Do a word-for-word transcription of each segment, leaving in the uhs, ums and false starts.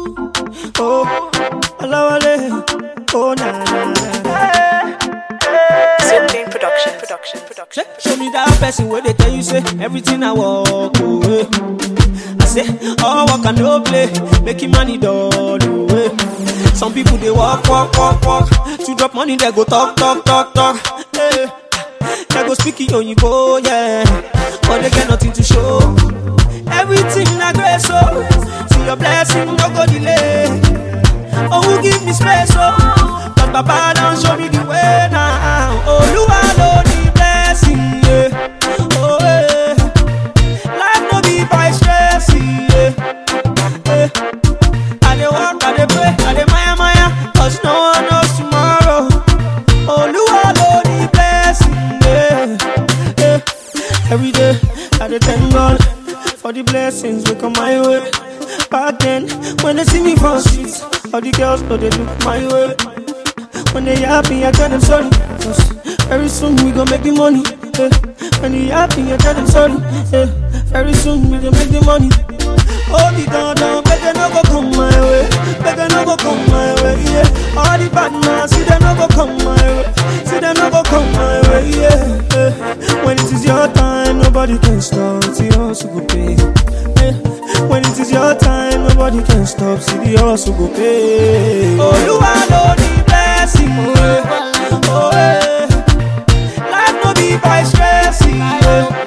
Oh, Olawale. Oh, na na na. Zipline production, production, production. Show me that person where they tell you say everything I walk away. I say all work and no play, making money done away. Some people they walk, walk, walk, walk. To drop money they go talk, talk, talk, talk. Yeah. They go speaking on you go, yeah. But they get nothing to show. Everything I grace, so see your blessing, no go delay. Oh, who give me space, oh. But Baba don't show me the way now. Oh, you alone the blessing, yeah. Oh, yeah. Life no be by stress, yeah. Yeah. I dey walk, I dey pray, I dey maya maya, cause no one knows tomorrow. Oh, you alone the blessing, yeah. Yeah. Every day, I dey thank God for the blessings that come my way. Back then, when they see me for streets, all the girls know they look my way. When they happy, I tell them sorry, cause very soon we gon' make the money, yeah. When they happy, I tell them sorry, yeah. Very soon we gon' make the money. All the down down, better no go come my way, better no go come my way, yeah. All the bad man, see them no go come my way, see them no go come my way, yeah, yeah. When it is your time, nobody can stop, see us go pay, yeah. When it is your time, nobody can stop, see the hustle go pay. Oh, you alone the blessing, oh, oh, yeah. Life no be by stress, yeah.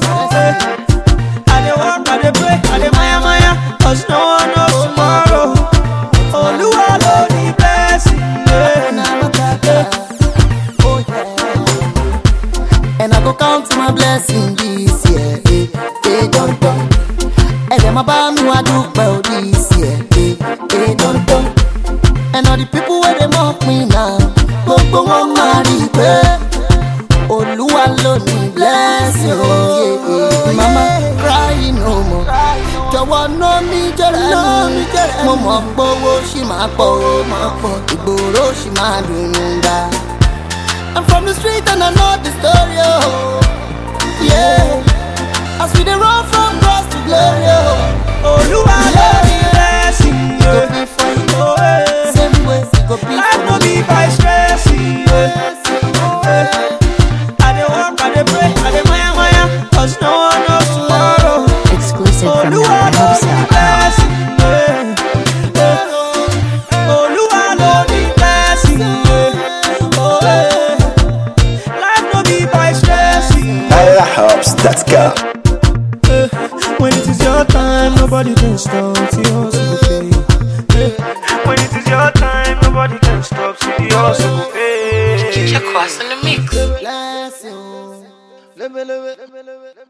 I dey walk, I dey pray, I dey maya maya, cause no one knows tomorrow. Oh, you alone the blessing, yeah. Oh, yeah. And I go count my blessing this year, eh, eh, don't, don't. And them about me, I do well this year, eh, eh, don't, don't. And all the people where they mock me now, go go on marry, eh. Oluwa loni bless you, yeah, yeah. Mama crying no more. Jọ̀wọ́ know me, jọ̀wọ́ know me, jọ̀wọ́. Mo mọ̀ gbówó ṣì máa pọ̀ ó máa pọ̀, ìgboro ṣì máa dùn dá. I'm from the street and I know the story, oh, yeah. As we dey run from cross to glory, oh. Oluwa loni blessing, Go be for you, oh, yeah. same way it go be Life no for be me. by stress, yeah. Yeah. I dey walk, I dey pray, I dey maya maya, cause no one knows tomorrow. Exclusive from Oluwa Nana loni Hubs. blessing, yeah. Yeah. Oluwa loni blessing, yeah. Oh, yeah. Life no be by stress, yeah. Nana Hubs, let's go. Yeah. When it is your time, nobody can stop, see us go pay. Yeah. When it is your time, nobody can stop, see us go pay. Check what's in the mix. Bless you.